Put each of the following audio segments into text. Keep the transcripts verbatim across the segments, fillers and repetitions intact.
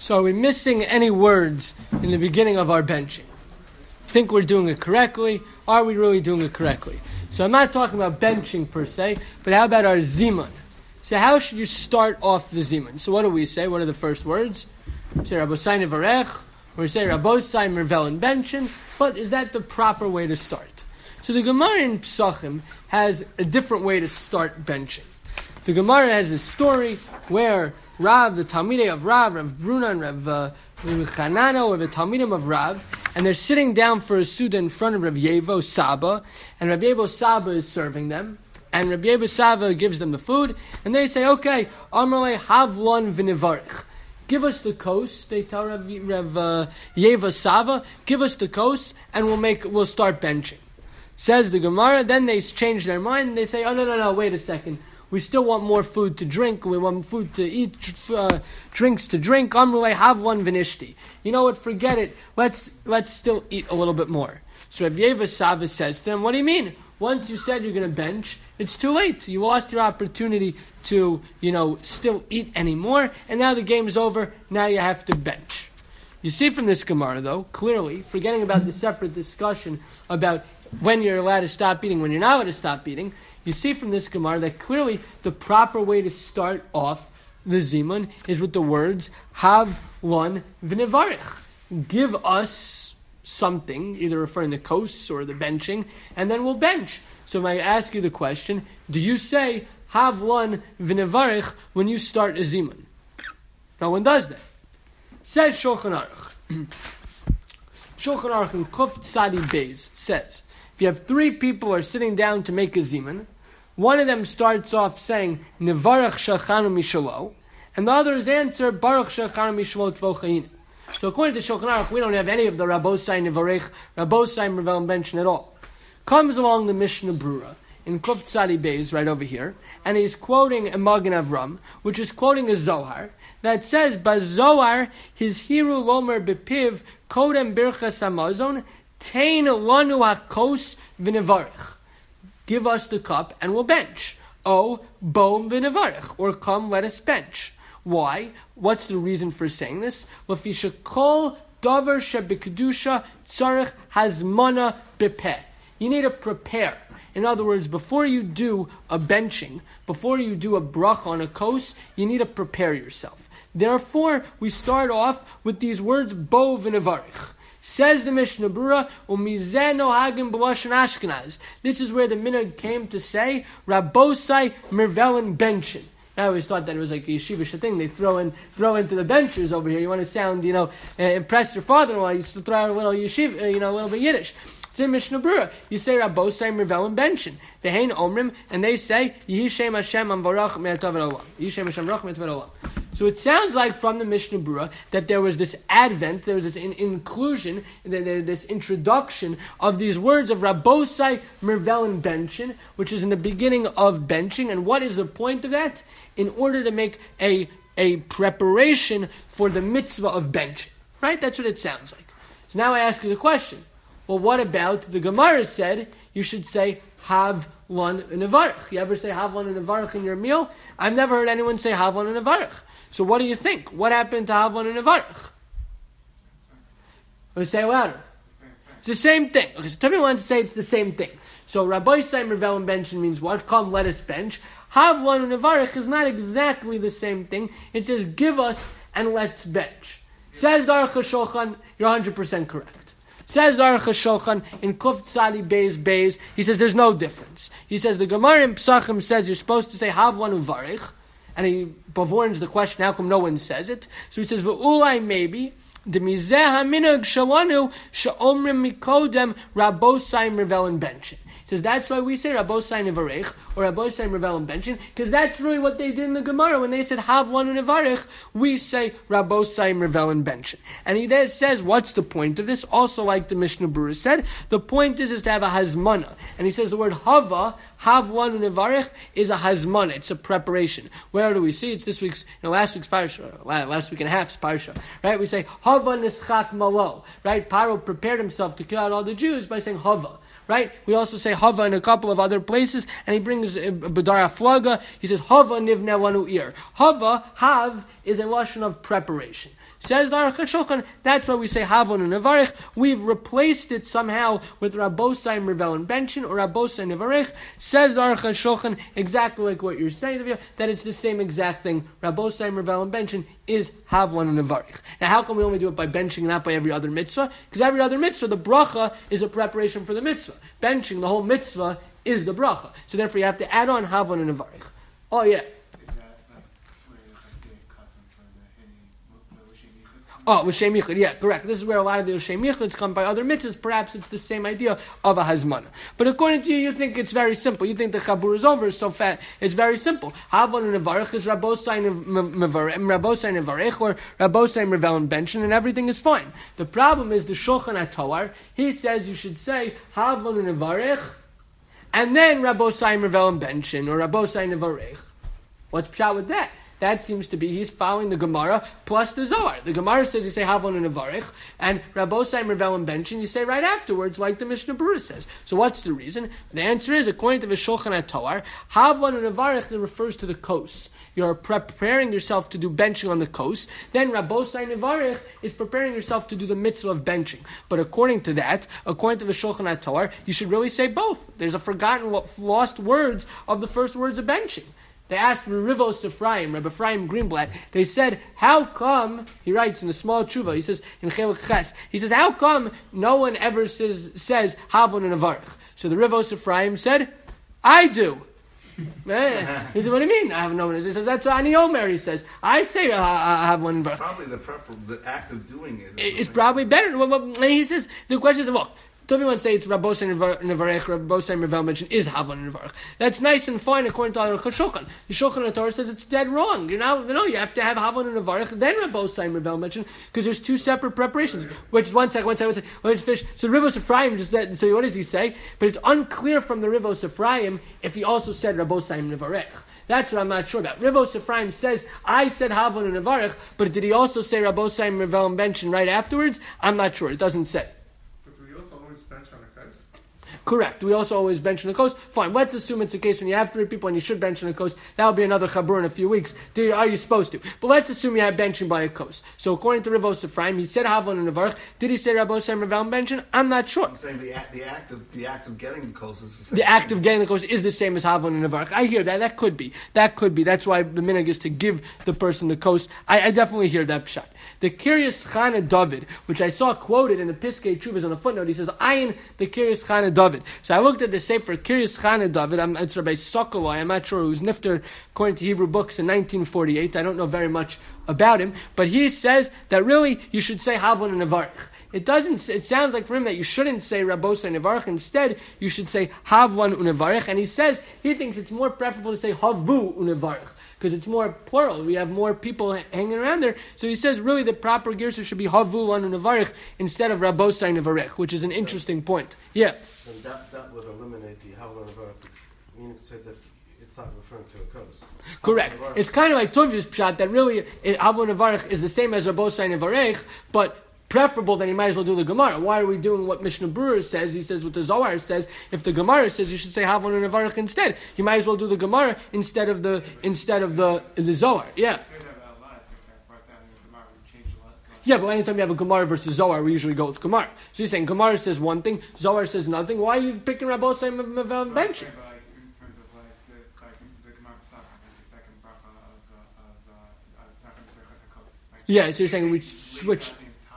So are we missing any words in the beginning of our benching? Think we're doing it correctly? Are we really doing it correctly? So I'm not talking about benching per se, but how about our zimun? So how should you start off the zimun? So what do we say? What are the first words? We say Rabosai Nevarech, or we say Rabosai Mervelen Benchen, but is that the proper way to start? So the Gemara in Psachim has a different way to start benching. The Gemara has a story where Rav, the Talmidei of Rav, Rav Bruna and Rav uh, Chanana, or the Talmidim of Rav, and they're sitting down for a Suda in front of Rav Yevo Saba, and Rav Yevo Saba is serving them, and Rav Yevo Saba gives them the food, and they say, okay, Amrle Havlon V'Nivarich. Give us the kos, they tell Rav, Rav uh, Yevo Saba, give us the kos, and we'll make we'll start benching. Says the Gemara, then they change their mind, and they say, oh, no, no, no, wait a second. We still want more food to drink. We want food to eat, uh, drinks to drink. Amrulay have one vinishti. You know what? Forget it. Let's let's still eat a little bit more. So Rav Yeva Sava says to him, "What do you mean? Once you said you're going to bench, it's too late. You lost your opportunity to, you know, still eat anymore, and now the game's over. Now you have to bench." You see from this Gemara, though, clearly, forgetting about the separate discussion about when you're allowed to stop eating, when you're not allowed to stop eating. You see from this Gemara that clearly the proper way to start off the zimun is with the words "Hav lon v'nevarich." Give us something, either referring to kos or the benching, and then we'll bench. So I ask you the question: do you say "Hav lon v'nevarich" when you start a zimun? No one does that. Says Shulchan Aruch. Shulchan Aruch in Kuf Tzadi Beis says, if you have three people are sitting down to make a zimun, one of them starts off saying, Nevarach Shachanu Mishalo, and the others answer, Baruch Shachanu Mishalo Tvochayin. So according to Shulchan Aruch, we don't have any of the Rabosai Nevarech, Rabosai Mervelen Benchen at all. Comes along the Mishnah Brura, in Kuf Tzadi Beis, right over here, and he's quoting a Magen Avram, which is quoting a Zohar, that says, Bazohar, his hiru lomer bepiv, kodem birchas hamazon, tein lanu hakos v'nevarich. Give us the cup and we'll bench. Oh, bom v'nevarich, or come, let us bench. Why? What's the reason for saying this? L'fisha kol davar shebekedusha tzarich hazmana bepeh. You need to prepare. In other words, before you do a benching, before you do a brach on a kos, you need to prepare yourself. Therefore, we start off with these words, bo v'nevarich. Says the Mishnah Brura, umizeh nohagim b'lashon Ashkenaz. This is where the minhag came to say, Rabosai Mervelen Benchen. I always thought that it was like a yeshivish thing. They throw in, throw into the benchers over here. You want to sound, you know, uh, impress your father-in-law. You used to throw out a little yeshiv, uh, you know, a little bit Yiddish. It's in Mishnah Brura. You say Rabosai Mervelen Benchen. Vehein Omrim, and they say Yehi Shem Hashem Amvarach Me'atav Olam. Yehi Shem Hashem Rach Me'atav Olam. So it sounds like from the Mishnah Brura that there was this advent, there was this in- inclusion, this introduction of these words of Rabosai Mervelen Benchen, which is in the beginning of benching. And what is the point of that? In order to make a, a preparation for the mitzvah of benching. Right? That's what it sounds like. So now I ask you the question. Well, what about the Gemara said you should say Hav lon v'nevarich? You ever say Hav lon v'nevarich in your meal? I've never heard anyone say Hav lon v'nevarich. So what do you think? What happened to Hav lon v'nevarich? Let's say it louder. It's the same thing. Okay, so everyone wants to say it's the same thing. So Rabosai Mervelen Benchen means what? Come, let us bench. Hav lon v'nevarich is not exactly the same thing. It says give us and let's bench. Says the Aruch HaShulchan, you're one hundred percent correct. Says the Aruch HaShulchan in Kuf Tzadi Beis Beis, he says there's no difference. He says the Gemara in Psachim says you're supposed to say Hav lanu varich, and he bevorns the question, how come no one says it? So he says, V'ulai maybe, Demizeh haminag shalanu she'omrim mikodem Rabosai Mervelen Benchen. He says that's why we say Rabosai Nevarech or Rabosai Mervelen Benchen, because that's really what they did in the Gemara when they said Hav lanu nevarech. We say Rabosai Mervelen Benchen, and he then says, what's the point of this? Also, like the Mishnah Brura said, the point is is to have a hazmana, and he says the word hava, Hav lanu nevarech, is a hazmana. It's a preparation. Where do we see? It's this week's, you know, last week's parsha, last week and a half's parsha, right? We say Hava nischat malo, right? Paro prepared himself to kill out all the Jews by saying Hava. right? We also say hava in a couple of other places, and he brings uh, Badar Aflaga. He says hava nivne lanu ir. Hava, hav, is a lashon of preparation. Says the Aruch HaShulchan, that's why we say Havon and Nevarich. We've replaced it somehow with Rabbosai Mervel and Benchin or Rabbosai Nevarich. Says the Aruch HaShulchan, exactly like what you're saying, that it's the same exact thing. Rabbosai Mervel and Benchin is Havon and Nevarich. Now, how come we only do it by benching and not by every other mitzvah? Because every other mitzvah, the bracha is a preparation for the mitzvah. Benching, the whole mitzvah, is the bracha. So therefore, you have to add on Havon and Nevarich. Oh, yeah. Oh, L'Shem Yichud, yeah, correct. This is where a lot of the L'Shem Yichuds come by other mitzvahs. Perhaps it's the same idea of a hazmana. But according to you, you think it's very simple. You think the Chabur is over, is so fat. It's very simple. Havon and Nevarich is Rabbosai Nevarich or Rabbosai Mervel and Benchin, and everything is fine. The problem is the Shulchan HaToar. He says you should say Havon and Nevarich, and then Rabbosai Mervel and Benchin, or Rabbosai Nevarich. What's pshat with that? That seems to be, he's following the Gemara plus the Zohar. The Gemara says you say Havon and Nevarich, and Rabbosai Mervel and Benchin you say right afterwards, like the Mishnah Berurah says. So what's the reason? The answer is, according to the Shulchan HaToar, Havon and Nevarich refers to the kos. You're preparing yourself to do benching on the kos. Then Rabbosai Nevarich is preparing yourself to do the mitzvah of benching. But according to that, according to the Shulchan HaToar, you should really say both. There's a forgotten, lost words of the first words of benching. They asked Rivos Ephraim, Rabbi Ephraim Greenblatt, they said, how come, he writes in the small tshuva, he says, in Chelik Ches, he says, how come no one ever says, says Havon and Nevarich? So the Rivos Ephraim said, I do. He said, what do you mean? I have no one. He says, that's what Ani Omer, he says. I say uh, I have one. Probably the, prep, the act of doing it. It's probably better. And he says, the question is, look, so everyone say it's Rabbosai Nevarich, Rabbosai Mervel mentioned is Havon and Nevarich. That's nice and fine according to the Aruch HaShulchan. The Shulchan HaTorah says it's dead wrong. You know, no, you have to have Havon and Nevarich, then Rabbosai Mervel mentioned, because there's two separate preparations. Which one second, one second, one second. Let's finish. So Rivos Ephraim just that. So what does he say? But it's unclear from the Rivos Ephraim if he also said Rabbosai Nevarich. That's what I'm not sure about. Rivos Ephraim says, I said Havon and Nevarich, but did he also say Rabbosai Mervel mentioned right afterwards? I'm not sure. It doesn't say. Correct. We also always bench on the coast. Fine. Let's assume it's a case when you have three people and you should bench on the coast. That'll be another chabur in a few weeks. Do you, are you supposed to? But let's assume you have benching by a coast. So according to Rivos Ephraim, he said Havon and Nevarich. Did he say Rabbosai Mervel benching? I'm not sure. I'm saying the act, the act of the act of getting the coast is the same. The act of getting the coast is the same as Havon and Nevarich. I hear that. That could be. That could be. That's why the minhag is to give the person the coast. I, I definitely hear that pshat. The Kiryas Chana David, which I saw quoted in the Piskei Teshuvos on a footnote, he says, Ayin the Kiryas Chana David. So I looked at the Sefer Kiryas Chana David. I'm, it's Rabbi Sokolai. I'm not sure who's nifter according to Hebrew books in nineteen forty-eight. I don't know very much about him, but he says that really you should say Havon and Nevarich. It doesn't. It sounds like for him that you shouldn't say Rabbosai Nevarich. Instead, you should say Havon unevarich. And he says he thinks it's more preferable to say Havu unevarich because it's more plural. We have more people hanging around there. So he says really the proper girsa should be Havu unevarich instead of Rabbosai Nevarich, which is an interesting point. Yeah. And that, that would eliminate the Havon unevarich. I mean, it said that it's not referring to a coast. Correct. It's kind of like Tuvya's pshat that really Havon unevarich is the same as Rabbosai Nevarich, but preferable, then you might as well do the Gemara. Why are we doing what Mishnah Berurah says? He says what the Zohar says. If the Gemara says you should say Havon and Nevarich instead, you might as well do the Gemara instead of the instead of the the Zohar. Yeah. Yeah, but anytime you have a Gemara versus Zohar, we usually go with Gemara. So he's saying Gemara says one thing, Zohar says nothing. Why are you picking Rabbosai Mervel benching? Yeah, so you're saying we switch.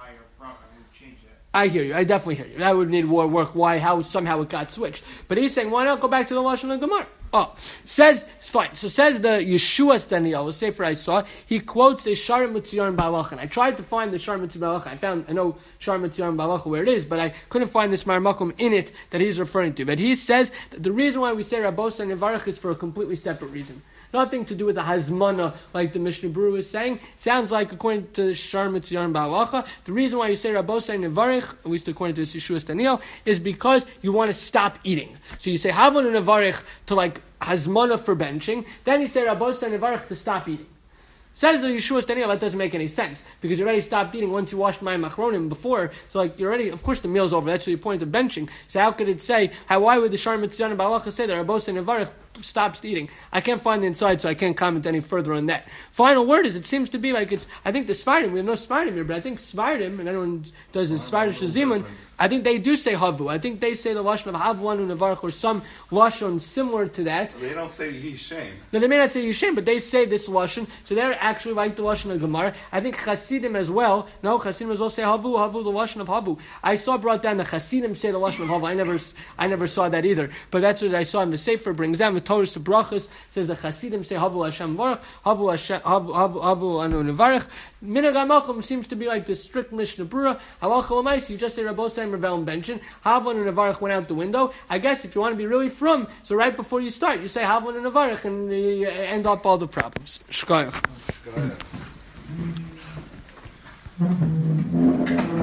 I hear you. I definitely hear you. That would need more work. Why? How? Somehow it got switched. But he's saying, why not go back to the Lashon and Gemara? Oh, says it's fine. So says the Yeshua Daniel, the sefer I saw. He quotes a Shar Mitzion Balachan. I tried to find the Shar Mitzion Balachan. I found I know Shar Mitzion Balachan where it is, but I couldn't find this Marmakum in it that he's referring to. But he says that the reason why we say Rabbosai Nevarich is for a completely separate reason. Nothing to do with the hazmana, like the Mishnah Berurah is saying. Sounds like, according to Shar Mitzion Ba'alacha, the reason why you say Rabbosai Nevarich, at least according to Yeshua Daniel, is because you want to stop eating. So you say Havon Nevarich to like hazmana for benching, then you say Rabbosai Nevarich to stop eating. Says the Yeshua standing up, that doesn't make any sense because you already stopped eating once you washed my machronim before. So like you're already, of course, the meal's over. That's the point of benching. So how could it say? How why would the Shar Mitzvah and Balacha say that Rabos and Nevarich stops eating? I can't find the inside, so I can't comment any further on that. Final word is it seems to be like it's. I think the Svardim, we have no Svardim here, but I think Svardim, and everyone does in Svardim Shazimun, I think they do say Havu. I think they say the lashon of Havu and Nevarich or some lashon similar to that. They don't say Yishem. No, they may not say Yishem, but they say this lashon. So they're actually like the lashon of Gemara. I think Chasidim as well. No, Chasidim as well say Havu, Havu, the lashon of Havu. I saw brought down the Chasidim say the lashon of Havu. I never, I never saw that either. But that's what I saw in the Sefer. Brings down the Torah to Brachas says the Chasidim say Havu Hashem Baruch, Havu Hashem, Havu Havu Havu Anu Nevarich. Minhag HaMakom seems to be like the strict Mishnah Brura. Halacha L'maisa, you just say Rabosai and Revel and Benchen. Havu and Nevarich went out the window. I guess if you want to be really from, so right before you start, you say Havu and Nevarich and you end up all the problems. Shkoyach. Shkoyach.